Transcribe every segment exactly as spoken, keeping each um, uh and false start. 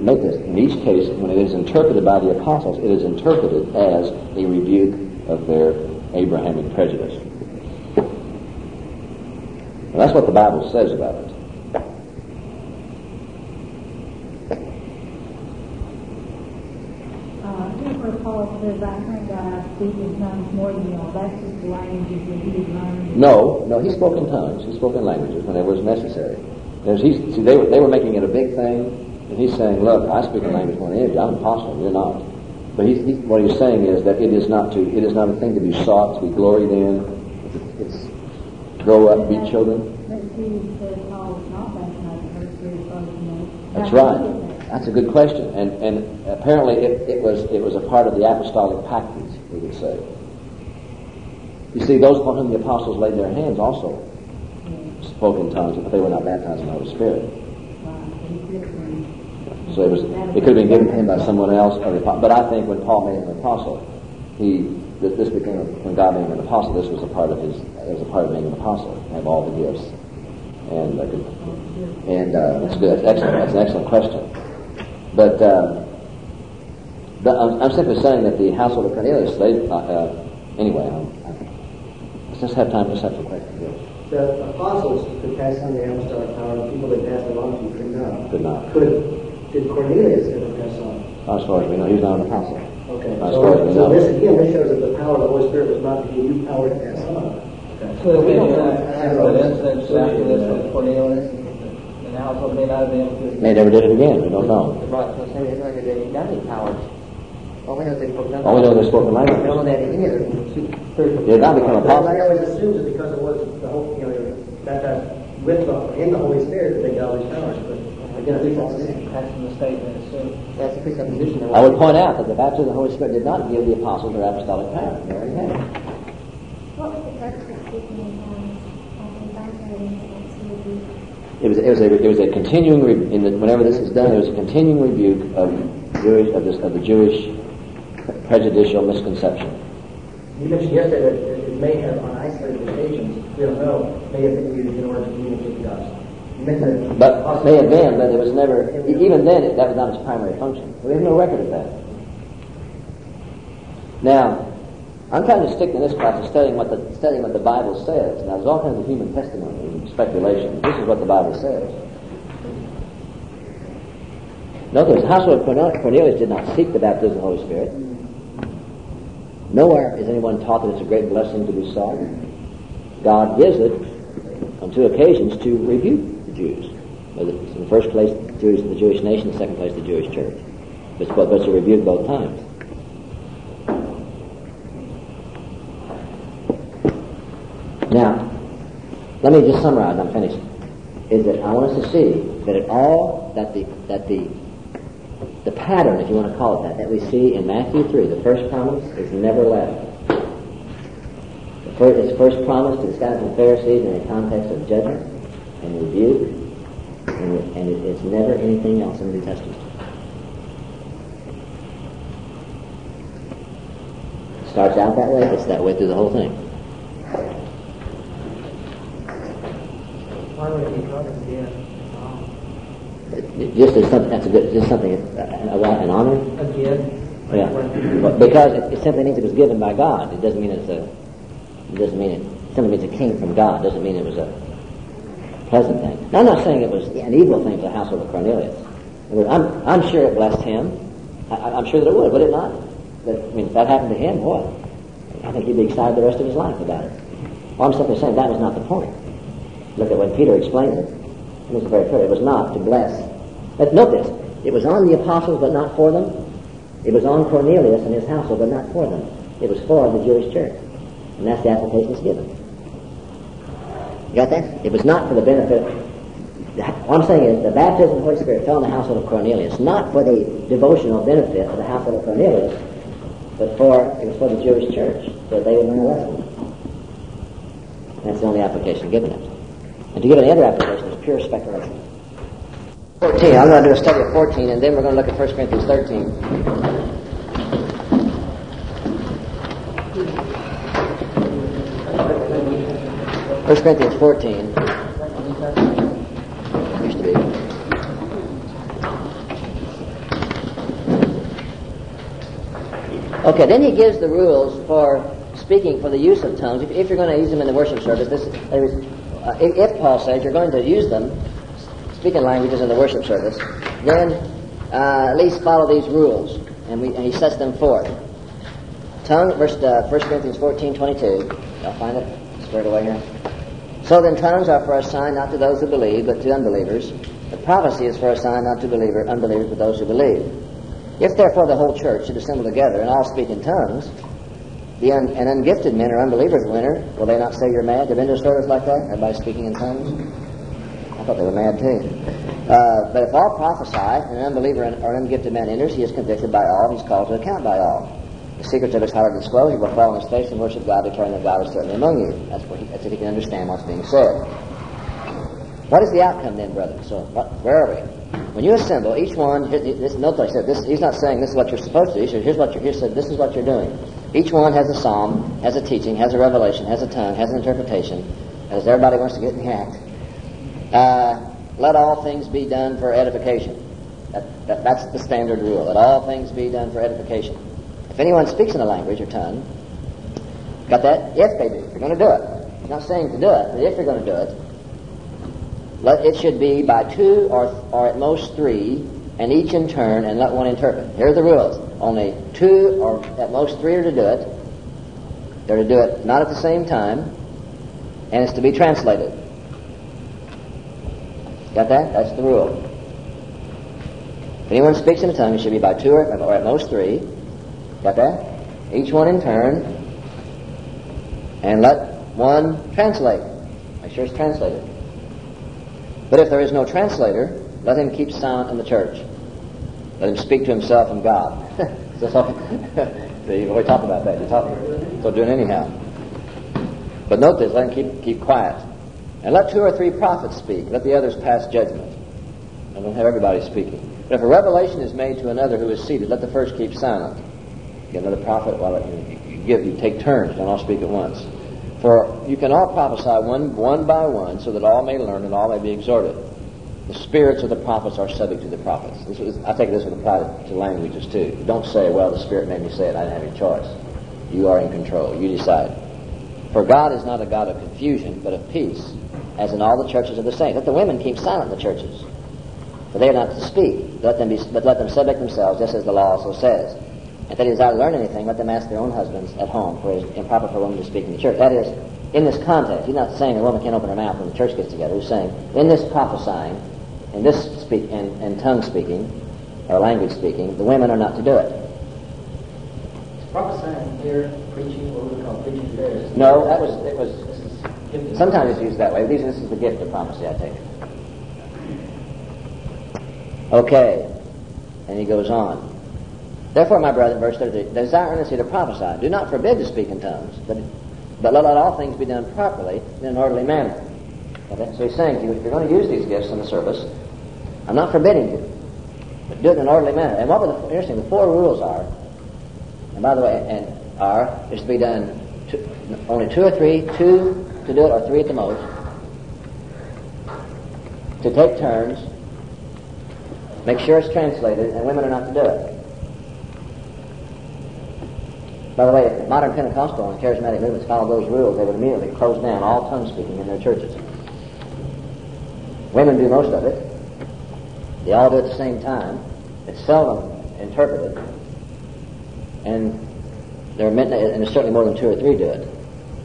note this, in each case, when it is interpreted by the apostles, it is interpreted as a rebuke of their Abrahamic prejudice. And that's what the Bible says about it. Uh, here's where Paul says, I heard God speak in tongues more than y'all. That's just the languages that he had learned. No, no, he spoke in tongues. He spoke in languages whenever it was necessary. There's, he's, see, they were, they were making it a big thing, and he's saying, look, I speak in language more than any of you. I'm an apostle, you're not. But he's, he, what he's saying is that it is not to, it is not a thing to be sought, to be gloried in. It's, it's grow up, be children. That's right. That's a good question, and and apparently it, it was it was a part of the apostolic package, we would say. You see, those upon whom the apostles laid their hands also spoke in tongues, but they were not baptized in the Holy Spirit. So it was it could have been given to him by someone else, or the, but I think when Paul made him an apostle, he this became a, when God made him an apostle, this was a part of his it was a part of being an apostle, have all the gifts, and uh, and uh, that's good. That's excellent. That's an excellent question. But, uh, but I'm, I'm simply saying that the household of Cornelius, they, uh, uh, anyway, I'm, I'm, let's just have time for such a question. Yeah. The apostles could pass on the apostolic power, and people that passed it on to could not. Could not. Could, did Cornelius ever pass on? As far as we know, he was not an apostle. Okay. As so far as we so know. this, again, this shows that the power of the Holy Spirit was not to give you power to pass on. Okay. So we don't have an instance after this with Cornelius. Household may not have been able to. They never did it again. We don't know. Right, so say they never did any godly powers. All we know is they spoke All we know is they spoke in language. We don't know that any of them spiritual. They did not become apostles. I always assumed that because it was the whole, you know, baptized with the, in the Holy Spirit that they got all these powers. But again, I think that's the same. That's in the statement. So that's a presupposition. I would point out that the baptism of the Holy Spirit did not give the apostles their apostolic power. They already had it. What was the purpose of speaking in tongues? It was, it was a it was a continuing re- in the, whenever this is done, it was a continuing rebuke of Jewish of, this, of the Jewish prejudicial misconception. You mentioned yesterday that it may have, on isolated occasions, we don't know, may have been used in order to communicate with us. You mentioned that, but may have been, but it was never. Even then, it, that was not its primary function. We have no record of that. Now, I'm trying to stick to this class of studying what the studying what the Bible says. Now, there's all kinds of human testimony and speculation. This is what the Bible says. Notice, the household of Cornelius did not seek the baptism of the Holy Spirit. Nowhere is anyone taught that it's a great blessing to be sought. God gives it on two occasions to rebuke the Jews. In the first place, the Jewish, the Jewish nation; in the second place, the Jewish church. But it's, but it's a rebuke both times. Now, let me just summarize. I'm finished. Is that I want us to see that it all that the that the the pattern, if you want to call it that, that we see in Matthew three, the first promise is never left. The first, it's first promise to the scribes and Pharisees in a context of judgment and rebuke, and, it, and it, it's never anything else in the New Testament. It starts out that way. It's that way through the whole thing. why would it be covered again? Just as something, that's a good, just something, uh, an honor? Again? Yeah. But because it, it simply means it was given by God. It doesn't mean it's a, it doesn't mean it, it simply means it came from God. It doesn't mean it was a pleasant thing. Now, I'm not saying it was an evil thing for the household of Cornelius. It was, I'm, I'm sure it blessed him. I, I'm sure that it would, would it not? That, I mean, if that happened to him, boy, I think he'd be excited the rest of his life about it. Well, I'm simply saying that was not the point. Look at when Peter explained it. It was very clear. It was not to bless. But note this. It was on the apostles, but not for them. It was on Cornelius and his household, but not for them. It was for the Jewish church. And that's the application it's given. You got that? It was not for the benefit. What I'm saying is the baptism of the Holy Spirit fell on the household of Cornelius, not for the devotional benefit of the household of Cornelius, but for it was for the Jewish church, so that they would learn a lesson. That's the only application given it. And to give any other application is pure speculation. fourteen. I'm going to do a study of fourteen, and then we're going to look at First Corinthians thirteen. First Corinthians fourteen. Used to be. Okay, then he gives the rules for speaking, for the use of tongues. If, if you're going to use them in the worship service, this, there is, uh, if, if Paul says you're going to use them, speaking languages in the worship service, then uh, at least follow these rules. And, we, and he sets them forth. Tongue, verse uh, First Corinthians fourteen twenty-two. Y'all find it? Squared away here. So then tongues are for a sign not to those who believe, but to unbelievers. The prophecy is for a sign not to believer, unbelievers, but those who believe. If therefore the whole church should assemble together and all speak in tongues, the un- and ungifted men or unbelievers will enter, will they not say you're mad? Have you been to a service like that? Everybody speaking in tongues? I thought they were mad too. Uh, but if all prophesy and an unbeliever or an ungifted man enters, he is convicted by all, he's called to account by all. The secrets of his heart are disclosed, he will fall on his face and worship God, declaring that God is certainly among you. That's, what he, that's if he can understand what's being said. What is the outcome then, brethren? So, what, where are we? When you assemble, each one, this, note I said, this, he's not saying this is what you're supposed to do. He said, here's what you're, he said, this is what you're doing. Each one has a psalm, has a teaching, has a revelation, has a tongue, has an interpretation, as everybody wants to get in the act. Uh, let all things be done for edification. That, that, that's the standard rule. Let all things be done for edification. If anyone speaks in a language or tongue, got that? If they do. If you're going to do it. I'm not saying to do it, but if you're going to do it, let it should be by two or, or at most three, and each in turn, and let one interpret. Here are the rules. Only two or at most three are to do it. They're to do it not at the same time, and it's to be translated. Got that? That's the rule. If anyone speaks in a tongue, it should be by two or, or at most three. Got that? Each one in turn, and let one translate. Make sure it's translated. But if there is no translator, let him keep silent in the church. Let him speak to himself and God. See, we talk about that. You talk, so do it anyhow. But note this: let him keep keep quiet, and let two or three prophets speak. Let the others pass judgment. And don't have everybody speaking. But if a revelation is made to another who is seated, let the first keep silent. Get another prophet while you, you give you take turns. Don't all speak at once. For you can all prophesy one one by one, so that all may learn and all may be exhorted. The spirits of the prophets are subject to the prophets. This is, I take this would apply to, to languages too. Don't say, well, the Spirit made me say it. I didn't have any choice. You are in control. You decide. For God is not a God of confusion, but of peace, as in all the churches of the saints. Let the women keep silent in the churches, for they are not to speak. Let them be, but let them subject themselves, just as the law also says. If they desire to learn anything, let them ask their own husbands at home, for it is improper for a woman to speak in the church. That is, in this context, he's not saying a woman can't open her mouth when the church gets together. He's saying, in this prophesying, in this speak, and, and tongue speaking, or language speaking, the women are not to do it. Is prophesying here, preaching, what we call preaching there? No, that was, it was, sometimes it's used that way. These, this is the gift of prophecy, I take it. Okay. And he goes on. Therefore, my brethren, verse thirty, desire earnestly to prophesy. Do not forbid to speak in tongues, but, but let all things be done properly in an orderly manner. Okay? So he's saying to you, if you're going to use these gifts in the service, I'm not forbidding you, but do it in an orderly manner. And what were the, interesting, the four rules are, and by the way, and are, is to be done two, only two or three, two to do it, or three at the most, to take turns, make sure it's translated, and women are not to do it. By the way, if modern Pentecostal and charismatic movements followed those rules, they would immediately close down all tongue speaking in their churches. Women do most of it. They all do it at the same time. It's seldom interpreted. And there are many, and there's certainly more than two or three do it.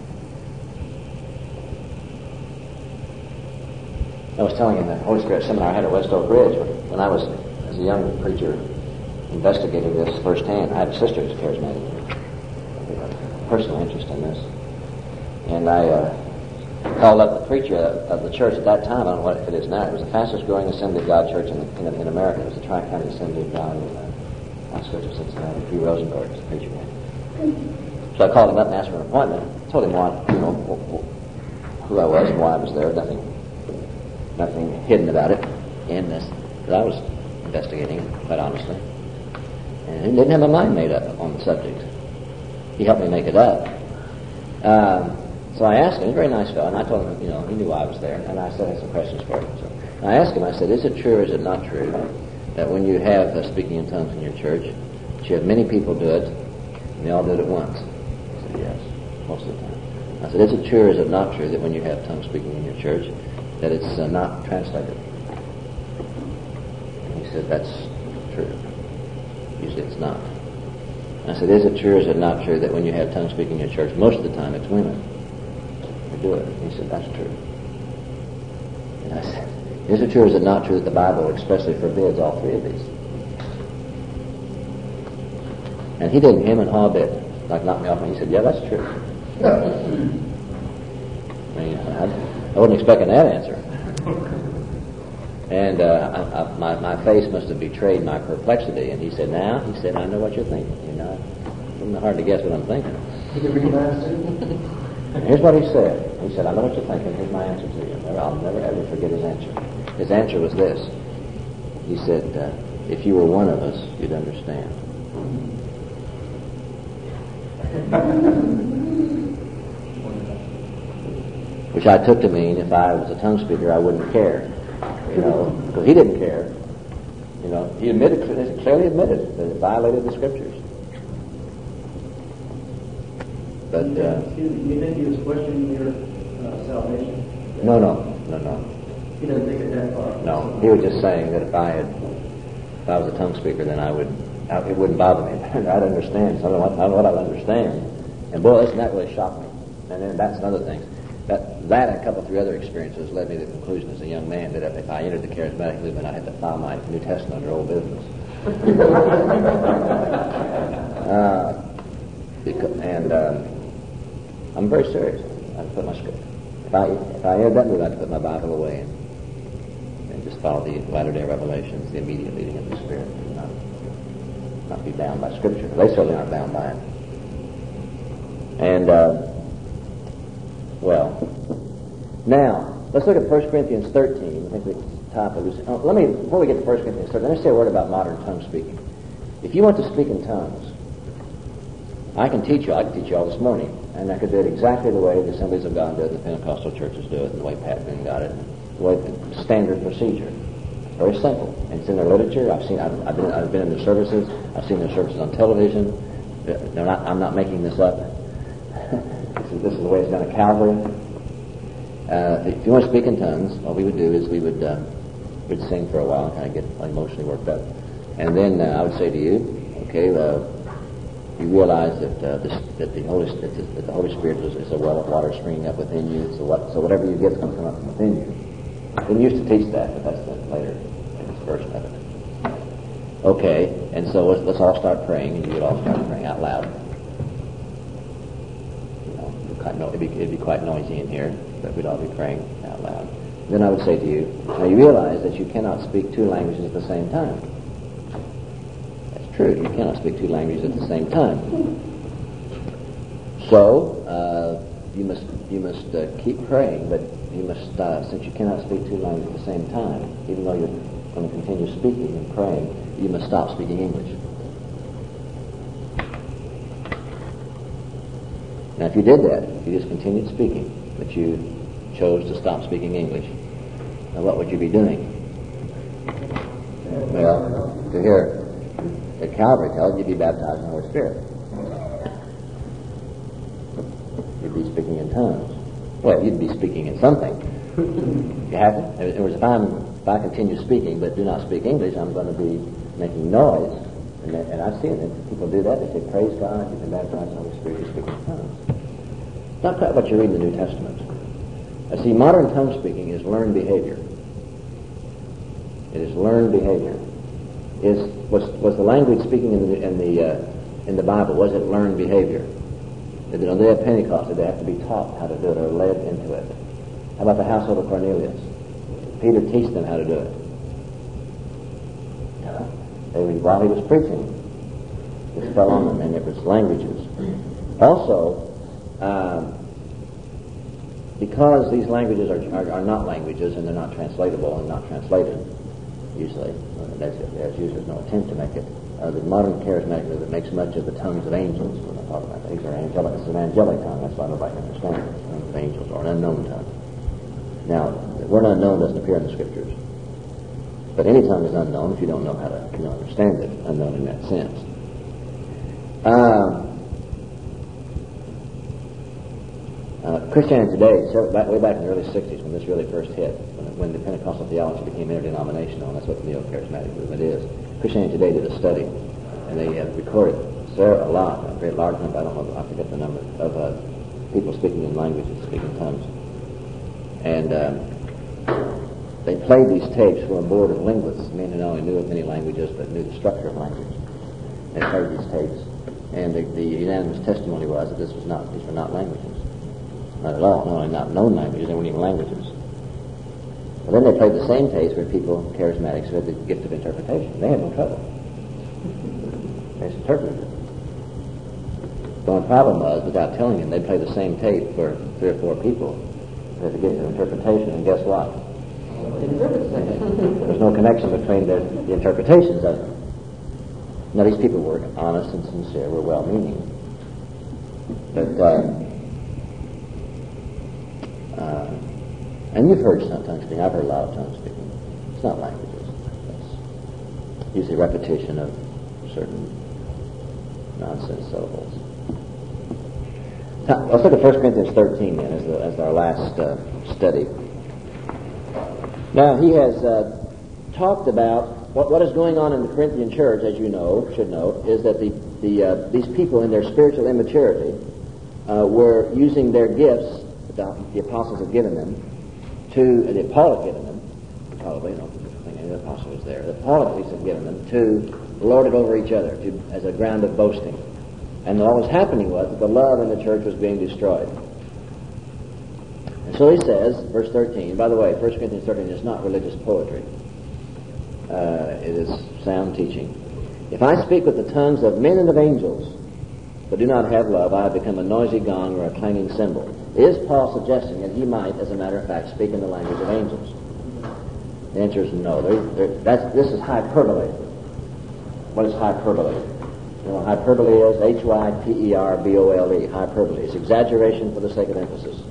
I was telling him that Holy Spirit seminar I had at West Oak Ridge when I was, as a young preacher, investigating this firsthand. I had a sister who's charismatic. Personal interest in this. And I uh, called up the preacher of the church at that time. I don't know what it is now. It was the fastest growing Assembly of God church in, in, in America. It was the Tri-County Assembly of God in the outskirts of Cincinnati. Hugh Rosenberg was the preacher there. So I called him up and asked for an appointment. I told him why, you know, who I was and why I was there. Nothing, nothing hidden about it in this. Because I was investigating it, quite honestly. And I didn't have my mind made up on the subject. He helped me make it up. Um, so I asked him, he's a very nice fellow, and I told him, you know, he knew why I was there, and I said, I had some questions for him. So I asked him, I said, is it true or is it not true that when you have uh, speaking in tongues in your church, that you have many people do it, And they all do it at once. I said, yes, most of the time. I said, is it true or is it not true that when you have tongue speaking in your church, that it's uh, not translated? And he said, that's true. Usually it's not. I said, is it true or is it not true that when you have tongue speaking in your church, most of the time it's women who do it? And he said, that's true. And I said, is it true or is it not true that the Bible expressly forbids all three of these? And he didn't hem and haw a bit, like knock me off, and he said, yeah, that's true. I mean, I, I wasn't expecting that answer. And uh, I, I, my, my face must have betrayed my perplexity. And he said, now? He said, I know what you're thinking. You know, it's hard to guess what I'm thinking. Here's what he said. He said, I know what you're thinking. Here's my answer to you. Never, I'll never ever forget his answer. His answer was this. He said, uh, if you were one of us, you'd understand. Which I took to mean if I was a tongue speaker, I wouldn't care. You know, because he didn't care. You know, he admitted, clearly admitted that it violated the Scriptures. But uh, Excuse me, you think he was questioning your uh, salvation? no, no, no, no. He doesn't take it that far. No, he was just saying that if I had, if I was a tongue speaker, then I would, I, it wouldn't bother me. I'd understand. So I don't know what, I don't know what I'd understand. And boy, listen, that really shocked me. And then that's another thing. That, that and a couple, three other experiences led me to the conclusion as a young man that if I entered the charismatic movement, I had to file my New Testament under old business. uh, because, and uh, I'm very serious. I put my script. If I if I entered that movement, I'd put my Bible away and, and just follow the latter-day revelations, the immediate leading of the Spirit, and not not be bound by Scripture. They certainly aren't bound by it. And uh, well, now let's look at First Corinthians thirteen. I think we tie up a loose. Oh, let me before we get to First Corinthians thirteen, let me say a word about modern tongue speaking. If you want to speak in tongues, I can teach you. I can teach you all this morning, and I could do it exactly the way the Assemblies of God do it, the Pentecostal churches do it, and the way Pat Boone got it, the way the standard procedure. Very simple. And it's in their literature. I've seen. I've, I've been. I've been in their services. I've seen their services on television. They're not. I'm not making this up. this, is, this is the way it's done at Calvary. Uh, if you want to speak in tongues, what we would do is we would uh, we'd sing for a while and kind of get emotionally worked up, and then uh, I would say to you, okay. Uh, You realize that uh, this, that the Holy that the, that the Holy Spirit is, is a well of water springing up within you. So what? So whatever you get is going to come up from within you. We used to teach that, but that's the later version of it. Okay, and so let's, let's all start praying, and you would all start praying out loud. You know, it'd be, quite no, it'd, be, it'd be quite noisy in here, but we'd all be praying out loud. Then I would say to you, now you realize that you cannot speak two languages at the same time. True, you cannot speak two languages at the same time. So uh, you must you must uh, keep praying, but you must uh, since you cannot speak two languages at the same time, even though you're going to continue speaking and praying, you must stop speaking English. Now, if you did that, if you just continued speaking, but you chose to stop speaking English, now what would you be doing? Well, to hear. At Calvary tells you to be baptized in the Holy Spirit. You'd be speaking in tongues. Well, you'd be speaking in something. You have to. In other words, if I'm if I continue speaking but do not speak English, I'm going to be making noise. And, that, and I've seen it. People do that. They say, "Praise God, you've been baptized in the Holy Spirit. You speak in tongues." It's not quite what you read in the New Testament. I see. Modern tongue speaking is learned behavior. It is learned behavior. Is was was the language speaking in the in the uh, in the Bible? Was it learned behavior? Did on the day of Pentecost did they have to be taught how to do it or led into it? How about the household of Cornelius? Peter teach them how to do it. They, while he was preaching, this fell on them, and it was languages. Also, um, because these languages are, are are not languages and they're not translatable and not translated. Usually, there's, there's usually no attempt to make it. Uh, the modern charismatic movement makes much of the tongues of angels. When I talk about these are angelic. It's an angelic tongue. That's why nobody can understand it. Tongues of angels or an unknown tongue. Now, the word unknown doesn't appear in the Scriptures, but any tongue is unknown if you don't know how to you know, understand it. Unknown in that sense. Um, Christianity today, so back, way back in the early sixties, when this really first hit, when, when the Pentecostal theology became interdenominational, and that's what the neo-charismatic movement is. Christianity Today did a study, and they uh, recorded there a lot, a very large number, I don't know, I forget the number, of uh, people speaking in languages, speaking tongues. And um, they played these tapes for a board of linguists, men who not only knew many languages, but knew the structure of language. They played these tapes, and the, the unanimous testimony was that this was not, these were not languages. Not at all, not only not known languages, they weren't even languages. But then they played the same tapes where people, charismatics, who had the gift of interpretation. They had no trouble. They just interpreted it. The only problem was, without telling them, they'd play the same tape for three or four people who had the gift of interpretation, and guess what? There's no connection between the, the interpretations of it. Now, these people were honest and sincere, were well-meaning. But, uh, uh, and you've heard some tongue speaking. I've heard a lot of tongue speaking. It's not languages. It's usually repetition of certain nonsense syllables. Now, let's look at First Corinthians thirteen then as, the, as our last uh, study. Now, he has uh, talked about what, what is going on in the Corinthian church, as you know, should know, is that the, the uh, these people in their spiritual immaturity uh, were using their gifts that the apostles had given them to, uh, that Paul had given them, probably, I don't think any of the apostle was there, that Paul at least had given them to lord it over each other to, as a ground of boasting. And what was happening was that the love in the church was being destroyed. And so he says, verse thirteen, by the way, First Corinthians thirteen is not religious poetry. Uh, it is sound teaching. If I speak with the tongues of men and of angels, but do not have love, I have become a noisy gong or a clanging cymbal. Is Paul suggesting that he might, as a matter of fact, speak in the language of angels? The answer is no. They're, they're, that's, this is hyperbole. What is hyperbole? You know, hyperbole is H Y P E R B O L E, hyperbole. It's exaggeration for the sake of emphasis.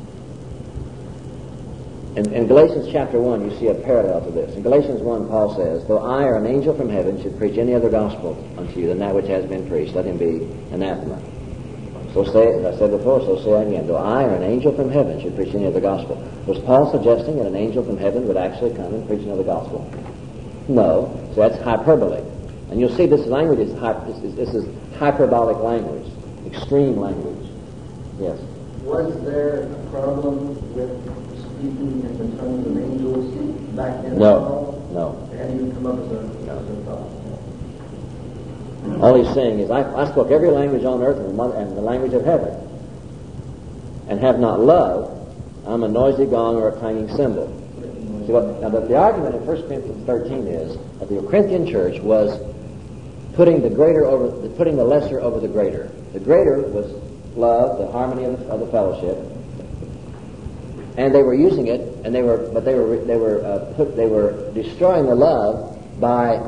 In, in Galatians chapter one, you see a parallel to this. In Galatians one, Paul says, though I or an angel from heaven should preach any other gospel unto you than that which has been preached, let him be anathema. So say, as I said before, so say again, though I or an angel from heaven should preach any other gospel. Was Paul suggesting that an angel from heaven would actually come and preach another gospel? No. So that's hyperbole. And you'll see this language is, this is, this is hyperbolic language, extreme language. Yes. Was there a problem with speaking in the tongues of angels back then? No, no. It hadn't even come up as a, no. as a thought. All he's saying is, I, I spoke every language on earth and the, mother, and the language of heaven, and have not love, I'm a noisy gong or a clanging cymbal. See what, now, the, the argument in First Corinthians thirteen is that the Corinthian church was putting the greater over, putting the lesser over the greater. The greater was love, the harmony of the, of the fellowship, and they were using it, and they were, but they were, they were, uh, put, they were destroying the love by.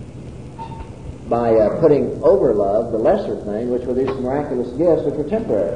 by uh, putting over love the lesser thing, which were these miraculous gifts which were temporary.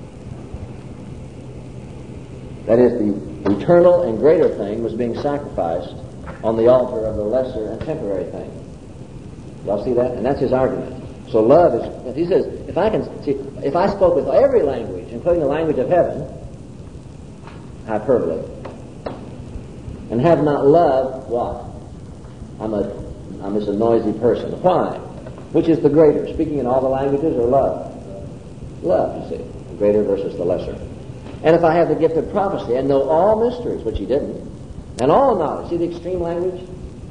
That is, the eternal and greater thing was being sacrificed on the altar of the lesser and temporary thing. Y'all see that? And that's his argument. So love is, he says, if I can, see, if I spoke with every language, including the language of heaven, hyperbole, and have not love, what? I'm a I'm just a noisy person. Why? Which is the greater? Speaking in all the languages or love? Love, you see. The greater versus the lesser. And if I have the gift of prophecy and know all mysteries, which he didn't, and all knowledge, see the extreme language?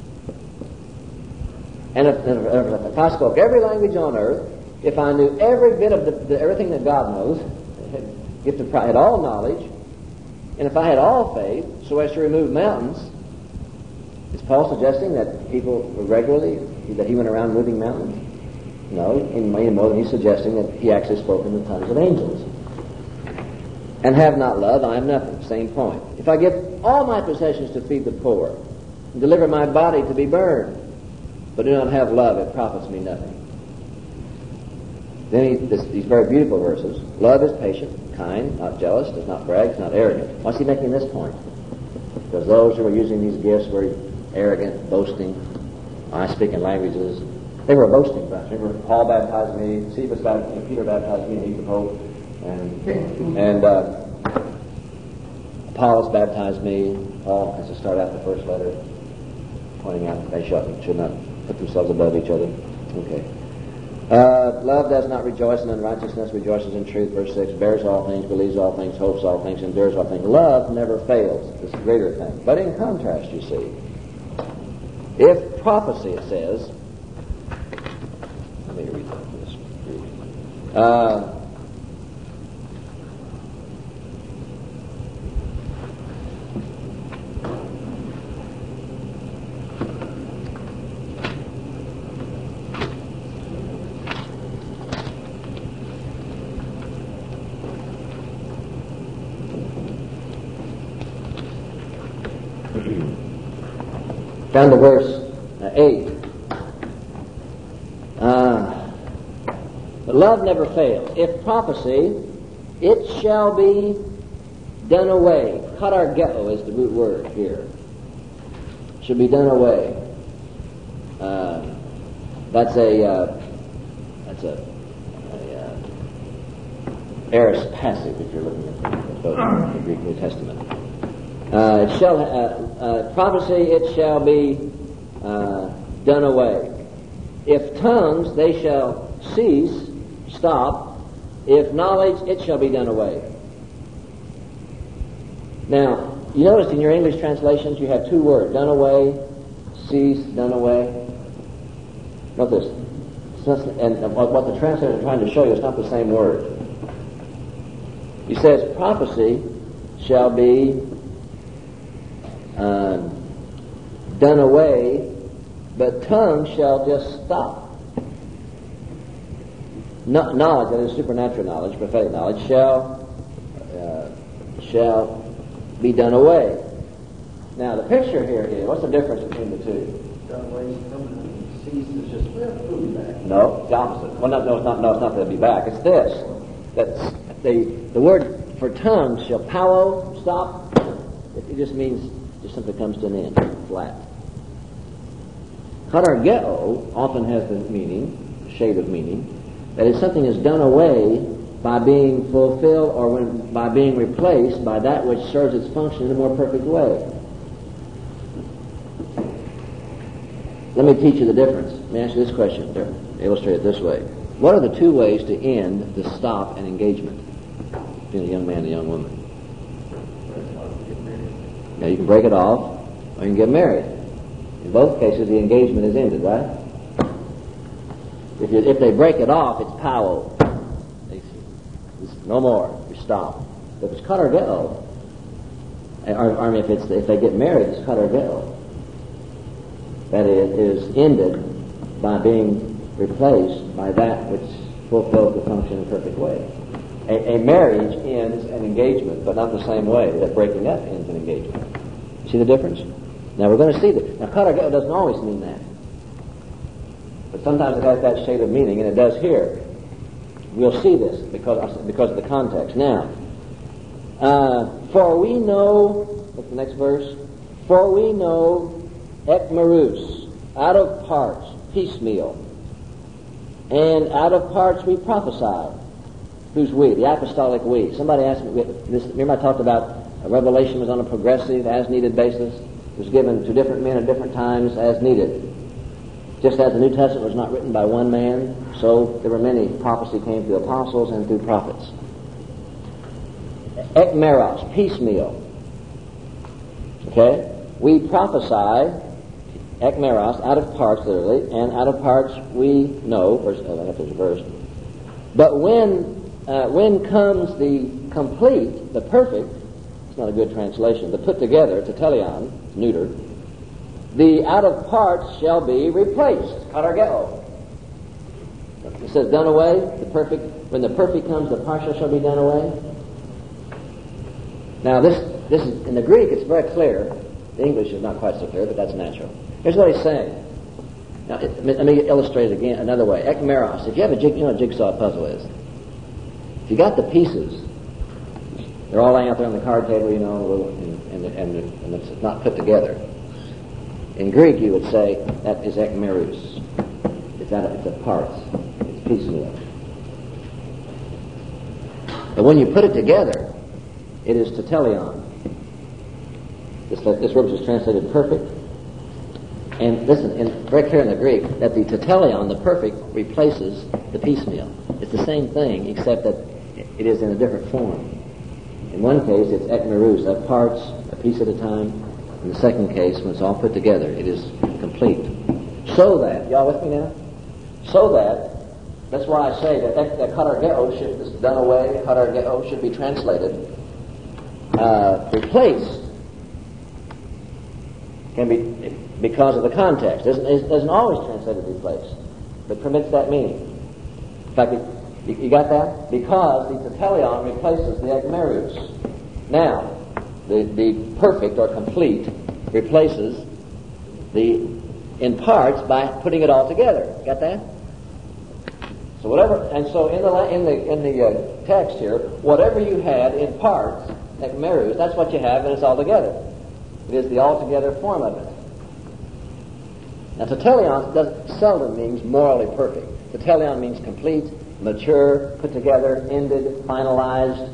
And if, if, if I spoke every language on earth, if I knew every bit of the, the, everything that God knows, gift of prophecy, had all knowledge, and if I had all faith, so as to remove mountains, is Paul suggesting that people regularly, that he went around moving mountains? No, any more than he's suggesting that he actually spoke in the tongues of angels. And have not love, I am nothing. Same point. If I give all my possessions to feed the poor, and deliver my body to be burned, but do not have love, it profits me nothing. Then he, this, these very beautiful verses. Love is patient, kind, not jealous, does not brag, is not arrogant. What's he making this point? Because those who were using these gifts were arrogant, boasting. I speak in languages. They were a boasting bunch. Remember, Paul baptized me, Cephas baptized me, Peter baptized me, and he the Pope. And, and uh, Apollos baptized me. Paul has to start out the first letter, pointing out that they should, should not put themselves above each other. Okay. Uh, love does not rejoice in unrighteousness, rejoices in truth. Verse six, bears all things, believes all things, hopes all things, endures all things. Love never fails. This is a greater thing. But in contrast, you see, if prophecy, it says, let me read this. Uh, Down to verse uh, eight. Uh, but love never fails. If prophecy, it shall be done away. Katargeo is the root word here. Should be done away. Uh, that's a uh, that's a, a uh, aorist passive if you're looking at the, the Greek New Testament. Uh, it shall uh, uh, prophecy it shall be uh, done away. If tongues they shall cease, stop. If knowledge it shall be done away. Now you notice in your English translations you have two words: done away, cease, done away. Note this, it's not, and what the translator is trying to show you is not the same word. He says prophecy shall be Uh, done away, but tongue shall just stop. No, knowledge, that is supernatural knowledge, prophetic knowledge, shall uh, shall be done away. Now the picture here is, what's the difference between the two? Done away, cease is just, well, it'll be back. No, the opposite. Well, no, no, it's not. No, it's not that it'll be back. It's this. That's the the word for tongue shall pow, stop. It, it just means. Just simply comes to an end, flat. Katargeo often has the meaning, shade of meaning, that is something is done away by being fulfilled or when, by being replaced by that which serves its function in a more perfect way. Let me teach you the difference. Let me ask you this question, to illustrate it this way. What are the two ways to end the stop an engagement between a young man and a young woman? Now you can break it off, or you can get married. In both cases, the engagement is ended, right? If you, if they break it off, it's pow. No more. You stop. If it's katargeo, or, or if it's if they get married, it's katargeo. That it is ended by being replaced by that which fulfills the function in a perfect way. A, a marriage ends an engagement, but not the same way that breaking up ends an engagement. See the difference? Now we're going to see that. Now katargeo doesn't always mean that. But sometimes it has that shade of meaning, and it does here. We'll see this because, because of the context. Now, uh, for we know, what's the next verse? For we know ekmerus, out of parts, piecemeal. And out of parts we prophesy. Who's we? The apostolic we. Somebody asked me, this, remember I talked about a revelation was on a progressive, as-needed basis. It was given to different men at different times as needed. Just as the New Testament was not written by one man, so there were many. Prophecy came through apostles and through prophets. Ekmeros, piecemeal. Okay? We prophesy, ekmeros, out of parts, literally, and out of parts we know, verse, oh, I have to verse. But when Uh, when comes the complete, the perfect, it's not a good translation, the put together, tetelion, neuter, the out of parts shall be replaced, katargeo. It says done away, the perfect, when the perfect comes, the partial shall be done away. Now this, this is, in the Greek it's very clear, the English is not quite so clear, but that's natural. Here's what he's saying. Now, it, let me illustrate it again another way. Ekmeros, if you have a jig, you know what a jigsaw puzzle is. You got the pieces. They're all laying out there on the card table, you know, and, and, and, and it's not put together. In Greek, you would say that is ekmerus. It's that it's a parts. It's piecemeal. But when you put it together, it is tetelion. This, this word is translated perfect. And listen, in, very clear in the Greek, that the tetellion, the perfect, replaces the piecemeal. It's the same thing, except that it is in a different form. In one case, it's ekmerus, that parts, a piece at a time. In the second case, when it's all put together, it is complete. So that, y'all with me now? So that, that's why I say that that, that katargeo should, this done away, katargeo should be translated, uh, replaced, can be, because of the context. It doesn't, it doesn't always translate it replaced, but permits that meaning. In fact, it, you, you got that? Because the tetellion replaces the ekmerus. Now, the, the perfect or complete replaces the in parts by putting it all together. Got that? So whatever, and so in the in the in the uh, text here, whatever you had in parts, ekmerus, that's what you have, and it's all together. It is the altogether form of it. Now, tetellion does, seldom means morally perfect. Tetellion means complete, mature, put together, ended, finalized,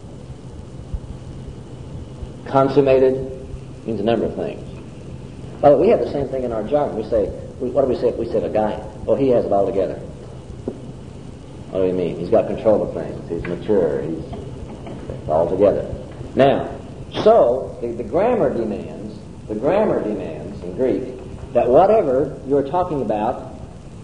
consummated. Means a number of things. Well, we have the same thing in our jargon. We say, what do we say if we say of a guy? Oh, he has it all together. What do we mean? He's got control of things. He's mature. He's all together. Now, so the, the grammar demands, the grammar demands in Greek that whatever you're talking about,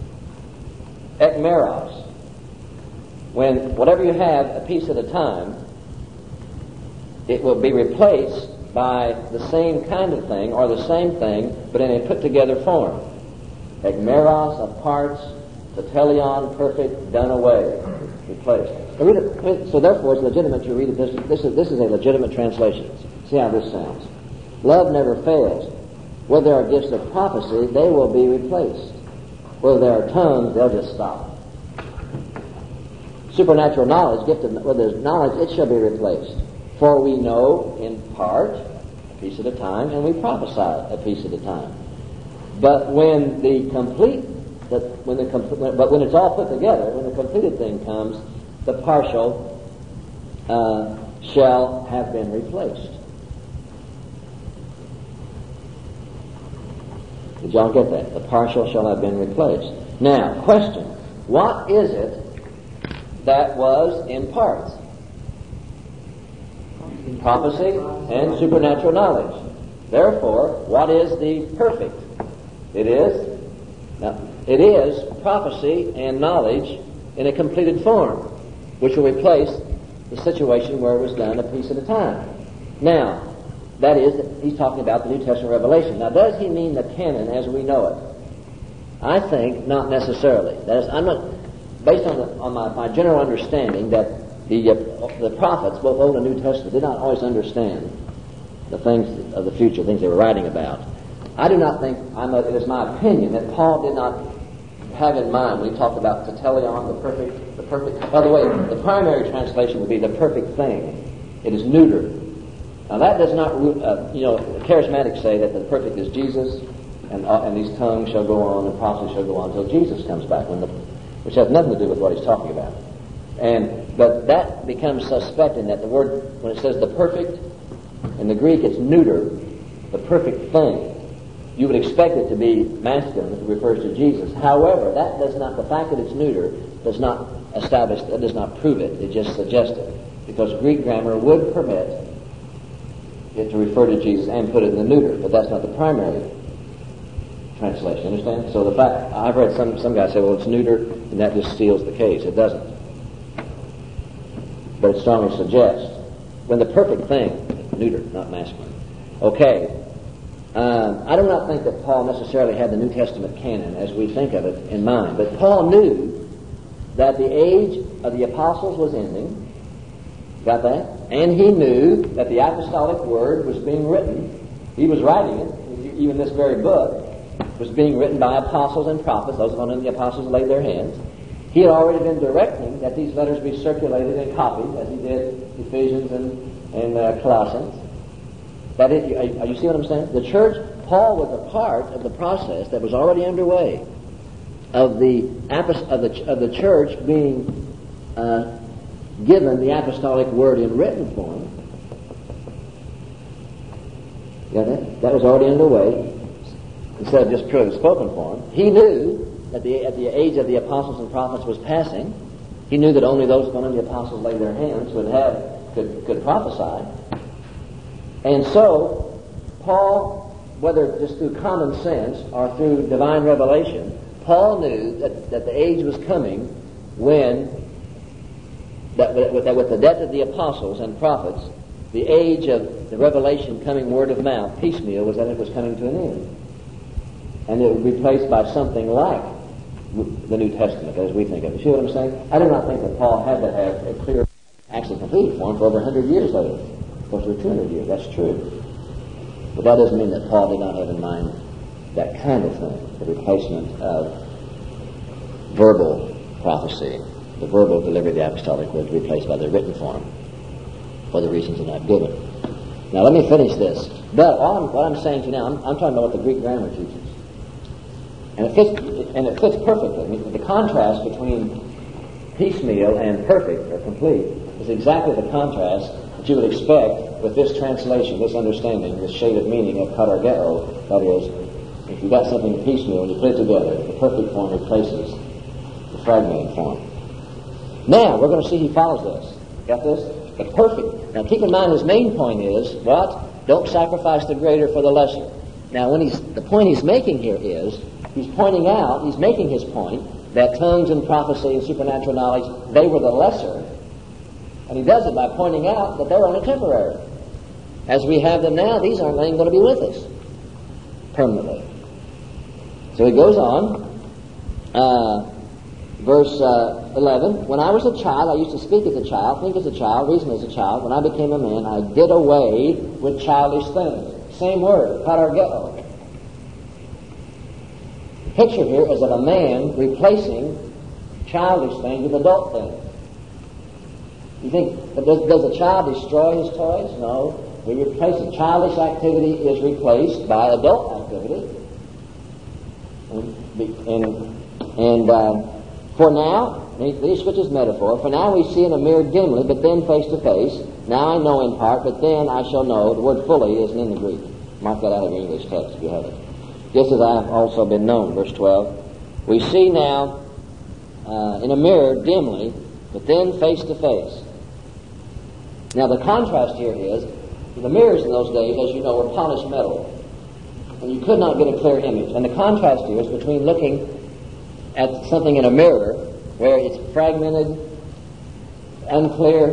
ekmeros, when whatever you have a piece at a time, it will be replaced by the same kind of thing or the same thing, but in a put-together form. Ekmeros of parts, tetellion, perfect, done away, replaced. So, read it, so therefore, it's legitimate to read it. This, this, is, this is a legitimate translation. See how this sounds. Love never fails. Where there are gifts of prophecy, they will be replaced. Where there are tongues, they'll just stop. Supernatural knowledge, gift of, where there's knowledge, it shall be replaced. For we know in part, a piece at a time, and we prophesy a piece at a time. But when the complete, the, when the com- but when it's all put together, when the completed thing comes, the partial uh, shall have been replaced. Did y'all get that? The partial shall have been replaced. Now, question: what is it that was in parts? Prophecy and supernatural knowledge. Therefore, what is the perfect? It is, now, it is prophecy and knowledge in a completed form, which will replace the situation where it was done a piece at a time. Now, that is, he's talking about the New Testament revelation. Now, does he mean the canon as we know it? I think not necessarily. That is, I'm not, based on, the, on my, my general understanding that The, uh, the prophets, both Old and New Testament, did not always understand the things of the future, things they were writing about. I do not think, I'm a, it is my opinion, that Paul did not have in mind when he talked about tetellion, the perfect, the perfect, by the way, the primary translation would be the perfect thing. It is neuter. Now that does not, uh, you know, the charismatics say that the perfect is Jesus, and uh, and these tongues shall go on, and prophecy shall go on until Jesus comes back, when the, which has nothing to do with what he's talking about. And but that becomes suspect in that the word, when it says the perfect, in the Greek it's neuter, the perfect thing. You would expect it to be masculine if it refers to Jesus. However, that does not, the fact that it's neuter does not establish, that does not prove it. It just suggests it. Because Greek grammar would permit it to refer to Jesus and put it in the neuter, but that's not the primary translation, understand? So the fact, I've read some, some guys say, well, it's neuter, and that just seals the case. It doesn't. But it strongly suggests when the perfect thing, neuter, not masculine. Okay, um, I do not think that Paul necessarily had the New Testament canon as we think of it in mind, but Paul knew that the age of the apostles was ending. Got that? And he knew that the apostolic word was being written. He was writing it. Even this very book was being written by apostles and prophets, those on whom the apostles laid their hands. He had already been directing that these letters be circulated and copied, as he did Ephesians and, and uh, Colossians. That is, are, are you see what I'm saying? The church, Paul was a part of the process that was already underway of the of the of the church being uh, given the apostolic word in written form. You got that? That was already underway. Instead of just purely spoken form, he knew that the, at the age of the apostles and prophets was passing. He knew that only those upon whom the apostles laid their hands would have could, could prophesy. And so, Paul, whether just through common sense or through divine revelation, Paul knew that, that the age was coming when, that with, that with the death of the apostles and prophets, the age of the revelation coming word of mouth, piecemeal, was that it was coming to an end. And it would be replaced by something like the New Testament, as we think of it. See what I'm saying? I do not think that Paul had to have a clear, actually completed form for over one hundred years later. Of course, it was two hundred years. That's true. But that doesn't mean that Paul did not have in mind that kind of thing, the replacement of verbal prophecy, the verbal delivery of the apostolic word replaced by the written form for the reasons that I've given. Now, let me finish this. But all I'm, what I'm saying to you now, I'm, I'm talking about what the Greek grammar teaches. And it fits, and it fits perfectly. I mean, the contrast between piecemeal and perfect or complete is exactly the contrast that you would expect with this translation, this understanding, this shaded meaning of katargeo. That is, if you've got something piecemeal and you put it together, the perfect form replaces the fragmented form. Now, we're going to see he follows this. Got this? The perfect. Now, keep in mind his main point is, what? Don't sacrifice the greater for the lesser. Now, when he's, the point he's making here is, he's pointing out, he's making his point, that tongues and prophecy and supernatural knowledge, they were the lesser. And he does it by pointing out that they're only temporary. As we have them now, these aren't going to be with us permanently. So he goes on, uh, verse uh, eleven, when I was a child, I used to speak as a child, think as a child, reason as a child. When I became a man, I did away with childish things. Same word, katargeo. The picture here is of a man replacing childish things with adult things. You think, but does, does a child destroy his toys? No. We replace it. Childish activity is replaced by adult activity. And, and, and uh, for now, he switches metaphor. For now we see in a mirror dimly, but then face to face. Now I know in part, but then I shall know. The word fully isn't in the Greek. Mark that out of your English text if you have it. Just as I have also been known, verse twelve. We see now uh, in a mirror dimly, but then face to face. Now the contrast here is, the mirrors in those days, as you know, were polished metal. And you could not get a clear image. And the contrast here is between looking at something in a mirror, where it's fragmented, unclear,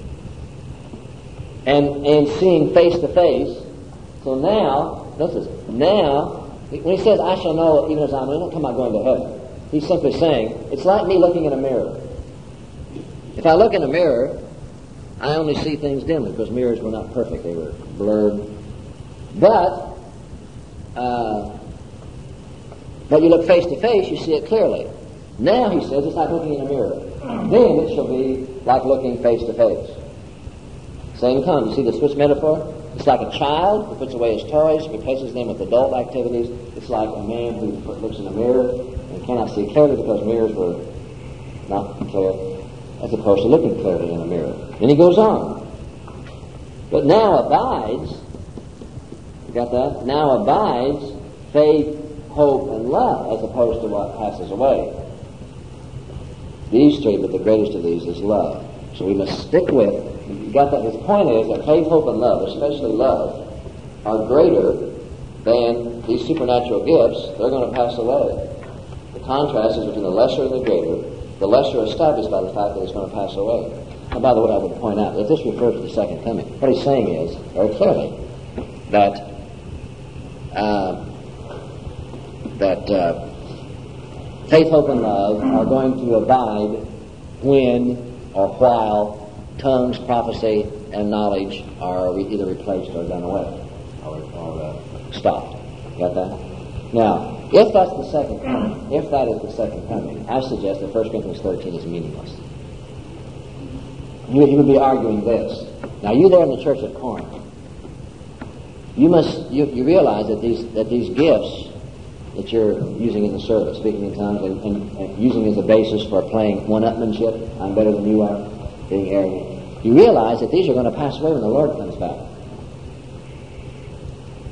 and, and seeing face to face. So now, notice this, now, when he says, I shall know even as I am, he's not talking about going to heaven. He's simply saying, it's like me looking in a mirror. If I look in a mirror, I only see things dimly, because mirrors were not perfect. They were blurred. But, uh, but you look face to face, you see it clearly. Now, he says, it's like looking in a mirror. Then it shall be like looking face to face. Same time. You see the switch metaphor? It's like a child who puts away his toys, replaces them with adult activities. It's like a man who looks in a mirror and cannot see clearly because mirrors were not clear, as opposed to looking clearly in a mirror. Then he goes on. But now abides, you got that? Now abides faith, hope, and love, as opposed to what passes away. These three, but the greatest of these is love. So we must stick with, you got that? His point is that faith, hope, and love, especially love, are greater than these supernatural gifts. They're going to pass away. The contrast is between the lesser and the greater. The lesser established by the fact that it's going to pass away. And by the way, I would point out that this refers to the second coming. What he's saying is, very clearly, that uh, that uh, faith, hope, and love are going to abide when or while tongues, prophecy, and knowledge are re- either replaced or done away, or, or uh, stopped. Got that? Now, if that's the second coming, if that is the second coming, I suggest that First Corinthians thirteen is meaningless. You, you would be arguing this. Now, you there in the church at Corinth, you must you, you realize that these that these gifts that you're using in the service, speaking in tongues, and, and, and using as a basis for playing one-upmanship, I'm better than you are, being arrogant. You realize that these are going to pass away when the Lord comes back.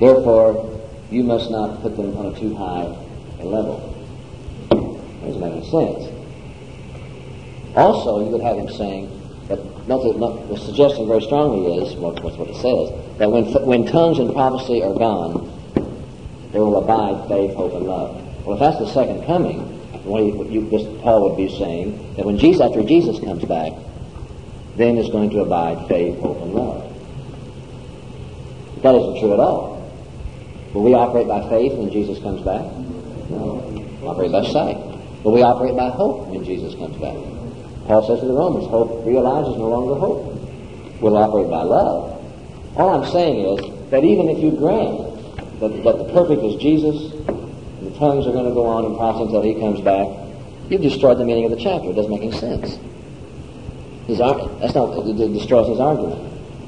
Therefore, you must not put them on a too high a level. That doesn't make any sense. Also, you would have him saying that, not that, not, the suggestion very strongly is, what, what's what it says, that when, when tongues and prophecy are gone, there will abide faith, hope, and love. Well, if that's the second coming, what you, you, this, Paul would be saying that when Jesus, after Jesus comes back, then is going to abide faith, hope, and love. But that isn't true at all. Will we operate by faith when Jesus comes back? No. We operate by sight. Will we operate by hope when Jesus comes back? Paul says to the Romans, hope realized is no longer hope. We'll operate by love. All I'm saying is that even if you grant that, that the perfect is Jesus, and the tongues are going to go on in prophecy until he comes back, you've destroyed the meaning of the chapter. It doesn't make any sense. His, that's not, it destroys his argument.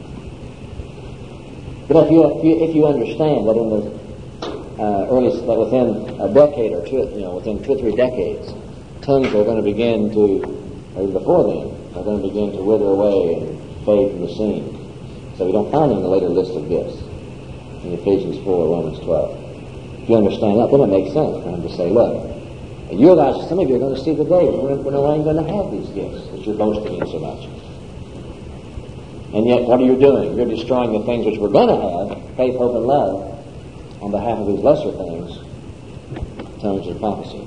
But if you, if you, if you understand that in the uh, early, that within a decade or two, you know, within two or three decades, tongues are going to begin to, or even before then, are going to begin to wither away and fade from the scene. So we don't find them in the later list of gifts in Ephesians four, Romans twelve. If you understand that, then it makes sense for him to say, look, you guys, some of you are going to see the day when we're no longer going to have these gifts that you're boasting in so much. And yet, what are you doing? You're destroying the things which we're going to have, faith, hope, and love, on behalf of these lesser things, tongues and prophecy.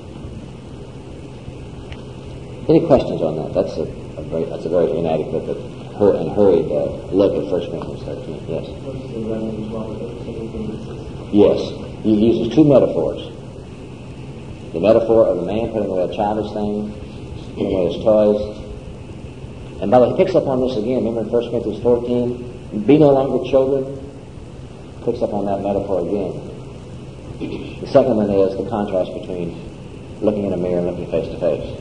Any questions on that? That's a, a very that's a very inadequate but hur- and hurried uh, look at First Corinthians thirteen. Yes. Yes. He uses two metaphors. The metaphor of a man putting away a childish thing, putting away his toys. And by the way, he picks up on this again. Remember in First Corinthians fourteen, be no longer children. Picks up on that metaphor again. The second one is the contrast between looking in a mirror and looking face to face.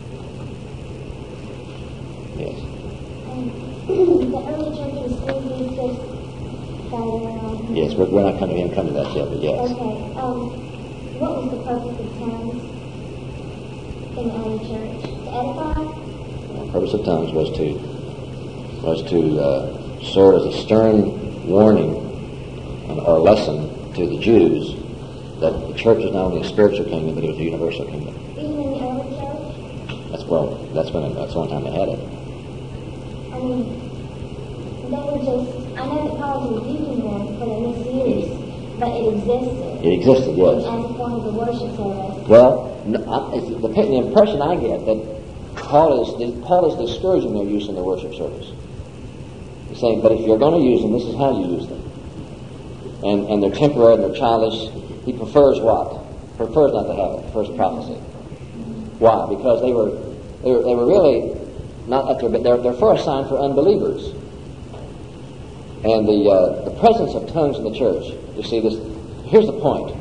Yes. Um, the early church was still used just by around. Yes, we're, we're not coming in coming to that yet, but yes. Okay. Um, what was the purpose of tongues in the early church? To edify? The purpose of tongues was to was to uh, serve as a stern warning or lesson to the Jews that the church was not only a spiritual kingdom, but it was a universal kingdom. Even in the early church? That's well, that's when that's the only time they had it. I mean, they were just, I know that Paul was using them for their misuse, but it existed. It existed, yes. As a form of the worship service. Well, no, I, it's the, the impression I get that Paul is Paul is discouraging their use in the worship service. He's saying, but if you're going to use them, this is how you use them. And and they're temporary and they're childish. He prefers what? Prefers not to have it. Prefers prophecy. Why? Because they were they were, they were really not at their they're they're for a sign for unbelievers. And the uh, the presence of tongues in the church. You see this. Here's the point.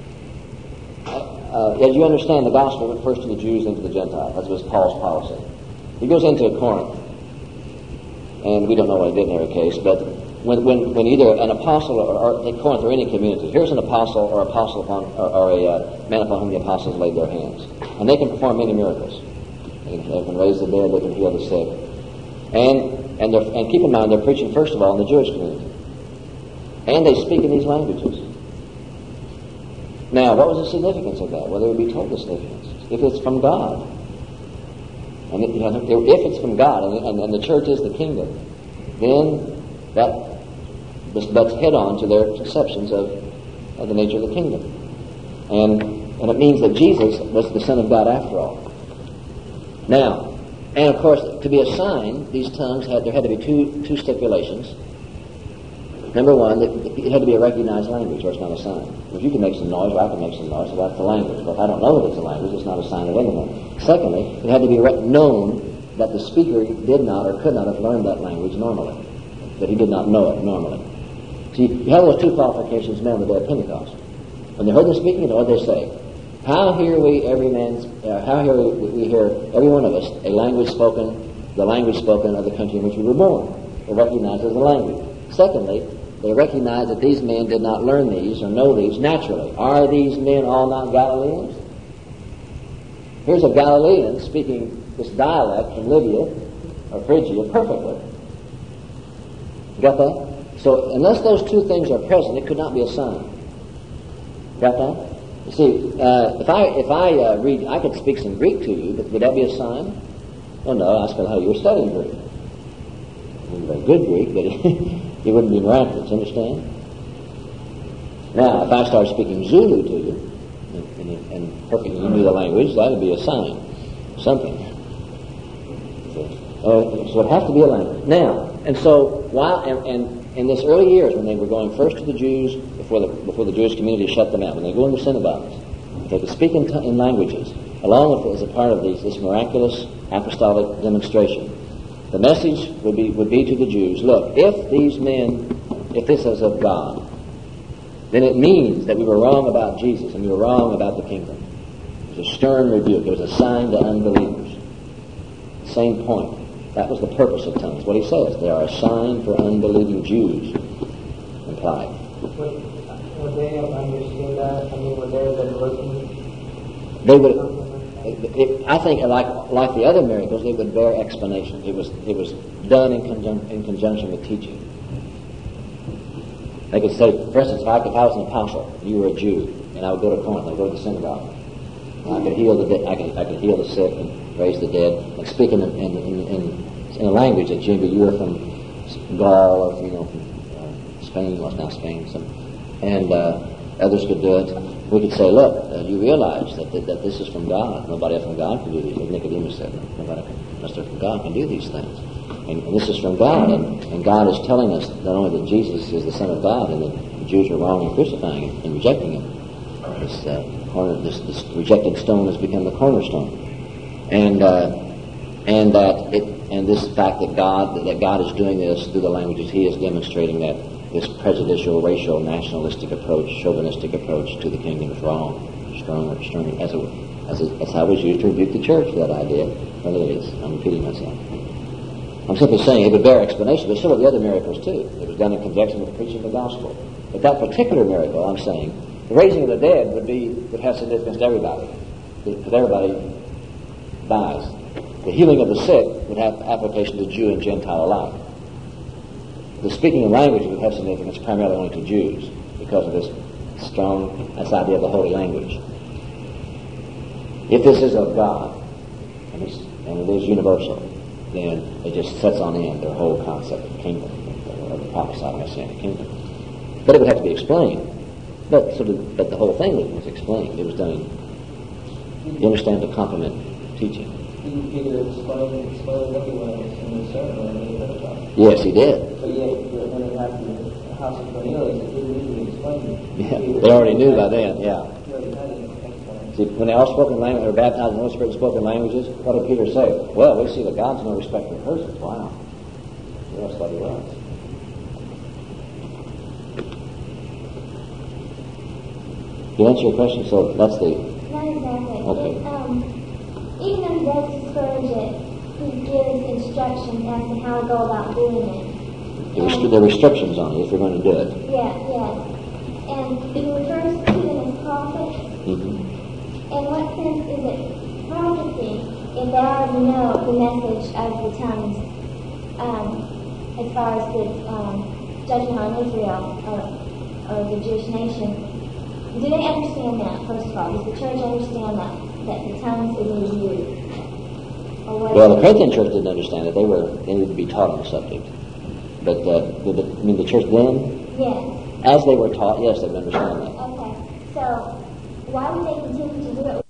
Uh, as you understand, the gospel went first to the Jews and to the Gentiles. That was Paul's policy. He goes into Corinth, and we don't know what he did in every case, but when when, when either an apostle or, or in Corinth or any community, here's an apostle or apostle upon or, or a uh, man upon whom the apostles laid their hands, and they can perform many miracles. They can, they can raise the dead, they can heal the sick, and and they're, and keep in mind they're preaching first of all in the Jewish community, and they speak in these languages. Now, what was the significance of that? Well, they would be told the significance. If it's from God, and it, you know, if it's from God, and, and, and the church is the kingdom, then that butts head on to their conceptions of, of the nature of the kingdom. And, and it means that Jesus was the Son of God after all. Now, and of course, to be a sign, these tongues had, there had to be two, two stipulations. Number one, it had to be a recognized language, or it's not a sign. If you can make some noise, or I can make some noise, so that's the language. But if I don't know that it's a language, it's not a sign of anything. Secondly, it had to be re- known that the speaker did not or could not have learned that language normally, that he did not know it normally. See, you have those two qualifications made on the day of Pentecost. When they heard them speaking, you know what they say? How hear we every man's? Uh, how hear we, we hear every one of us a language spoken, the language spoken of the country in which we were born? They recognize it as a language. Secondly, they recognize that these men did not learn these or know these naturally. Are these men all not Galileans? Here's a Galilean speaking this dialect from Libya or Phrygia perfectly. You got that? So unless those two things are present, it could not be a sign. Got that? You see, uh, if I if I uh, read, I could speak some Greek to you, but would that be a sign? Oh no, I suppose how you were studying Greek. It wasn't very good Greek, but it, it wouldn't be miraculous. Understand? Now, if I started speaking Zulu to you, and, and, and perfectly you knew the language, that would be a sign, something. So, uh, so it has to be a language. Now, and so while and, and in this early years, when they were going first to the Jews before the before the Jewish community shut them out, when they go into synagogues, if they could speak in, t- in languages, along with as a part of these, this miraculous apostolic demonstration, the message would be would be to the Jews: look, if these men, if this is of God, then it means that we were wrong about Jesus and we were wrong about the kingdom. It was a stern rebuke. It was a sign to unbelievers. Same point. That was the purpose of tongues. What he says, they are a sign for unbelieving Jews. Implied. Would, would they have understood that? I mean, would they have been looking? They would. It, it, I think, like like the other miracles, they would bear explanation. It was it was done in, conjun- in conjunction with teaching. They could say, for instance, if I, if I was an apostle, you were a Jew, and I would go to Corinth, I would go to the synagogue, and I could heal the de- I could I could heal the sick and raise the dead, and speak in in, in, in, in a language that you you were from Gaul or you know from uh, Spain, what's now Spain, some, and uh, others could do it. We could say, look, uh, you realize that, that that this is from God. Nobody else from God can do these. Like Nicodemus said, nobody can, unless they're from God can do these things. And, and this is from God, and, and God is telling us not only that Jesus is the Son of God, and that the Jews are wrong in crucifying him and rejecting him. This, uh, corner, this, this rejected stone has become the cornerstone, and uh, and that it and this fact that God that God is doing this through the languages, He is demonstrating that this prejudicial, racial, nationalistic approach, chauvinistic approach to the kingdom is wrong, strong, strong as a as a, as how it was used to rebuke the church for that idea. Well, it is. I'm repeating myself. I'm simply saying it would bear explanation, but so are the other miracles too. It was done in conjunction with preaching the gospel. But that particular miracle, I'm saying, the raising of the dead would be would have significance to everybody, because everybody dies. The healing of the sick would have application to Jew and Gentile alike. The speaking of language would have significance primarily only to Jews, because of this strong this idea of the holy language. If this is of God, and, it's, and it is universal, then it just sets on end their whole concept of the kingdom, of the prophesied messianic kingdom. But it would have to be explained. But sort of, but the whole thing was explained. It was done. You understand the complement teaching? Peter explained explained everywhere in the sermon. Yes, he did. But yet, when it happened in the house of Cornelius, it didn't need to be explained. Yeah, they already knew by then. Yeah. See, when they all spoke in language, they were baptized in the Holy Spirit and spoke in languages, what did Peter say? Well, we see that God's no respecter of persons. Wow. That's what he was. You answer your question, so that's the... Not exactly. Okay. It, um, even though he does discourage it, he gives instructions as to how to go about doing it. There are, there are restrictions on it if you're going to do it. Yeah, yes. And he refers to them as prophets. Mm-hmm. In what sense is it prophecy if they already know the message of the tongues um, as far as the um, judgment on Israel or, or the Jewish nation? Do they understand that, first of all? Does the church understand that, that the tongues is in view? Or what Well, the Corinthian church didn't understand it. They were they needed to be taught on the subject. But, uh, the, the, I mean, the church then, Yes. as they were taught, yes, they would understand that. Okay. So why would they continue to do it